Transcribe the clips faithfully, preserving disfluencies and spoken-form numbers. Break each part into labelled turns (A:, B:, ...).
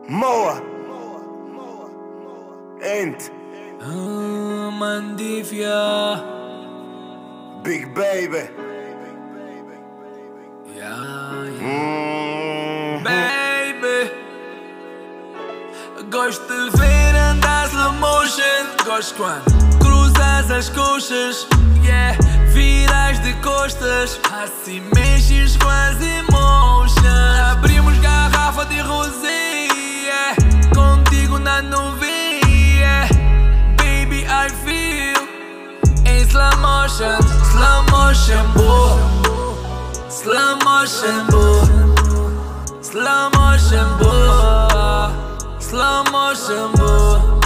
A: Moa Ent
B: Ah, Mandívia
A: Big Baby
B: yeah, yeah.
A: mm-hmm.
B: Baby, gosto de ver andar slow motion. Gosto quando cruzas as coxas, yeah. Viras de costas, assim mexes com as emotions. Abrimos garrafa de rosé, yeah. Contigo na nuvem, yeah. Baby, I feel em slow motion, slow motion, boy. Slow motion, boy. Slow motion, boy. Slow motion, boy.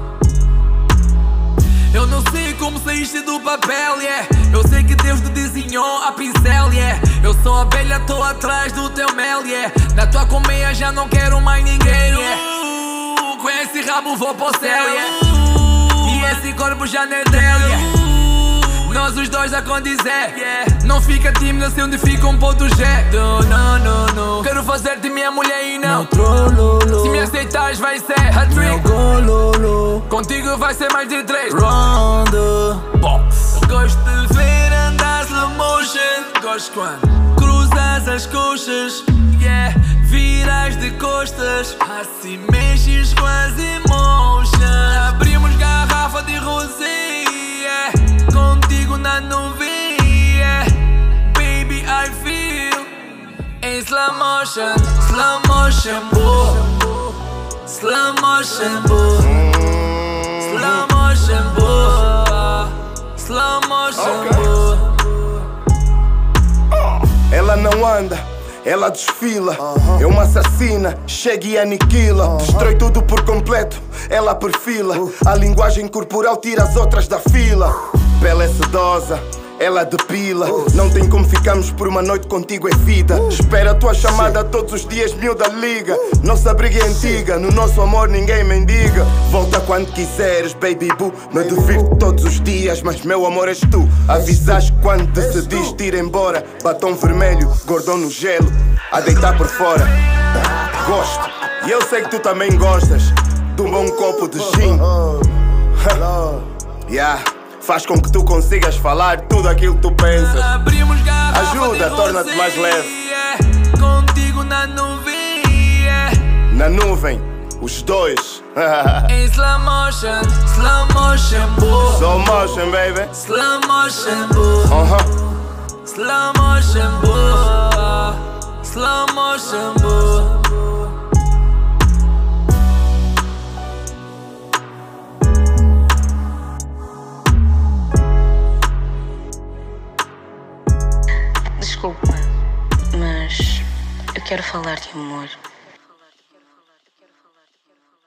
B: Eu não sei como saíste do papel, yeah. Eu sei que Deus te desenhou a pincel, yeah. Eu sou a abelha, tô atrás do teu mel, yeah. Na tua colmeia já não quero mais ninguém, yeah. uh, Com esse rabo vou pro céu, yeah. uh, E esse corpo já não é teu, yeah. Nós os dois a condizer, yeah. Não fica tímida se onde fica um ponto G. No, no, no, no. Quero fazer-te minha mulher e não trololo. Se me aceitares vai ser hat-trick. Contigo vai ser mais de três round box. Gosto de ver andar slow motion. Gosto quando cruzas as coxas, yeah. Viras de costas, assim mexes com as emotions. Abrimos garrafa de rosé, yeah. Contigo na nuvem, yeah. Baby, I feel em slow motion, slow motion, boy. Slow motion, boy. Slow motion, boy. Slow motion,
A: Okay.
B: boy.
A: Ela não anda, ela desfila. É uma assassina, chega e aniquila. Destrói tudo por completo, ela perfila. A linguagem corporal tira as outras da fila. Pele é sedosa, ela depila. Não tem como ficamos por uma noite, contigo é vida. Espera a tua chamada todos os dias, miúda liga. Nossa briga é antiga, no nosso amor ninguém mendiga. Volta quando quiseres, baby boo. Me divirto todos os dias, mas meu amor és tu. Avisas quando decidiste ir embora. Batom vermelho, gordão no gelo, a deitar por fora. Gosto, e eu sei que tu também gostas de um bom copo de gin. Yeah. Faz com que tu consigas falar tudo aquilo que tu pensas.
B: Abrimos garrafa
A: Ajuda,
B: de
A: torna-te mais
B: rosé,
A: leve.
B: yeah. Contigo na nuvem, yeah.
A: Na nuvem, os dois.
B: Em slow motion, slow motion, boy.
A: Slow motion, baby.
B: Slow motion, boy.
A: Uh-huh.
B: Slow motion, boy. Slow motion, boy.
C: Desculpa, mas eu quero falar de amor.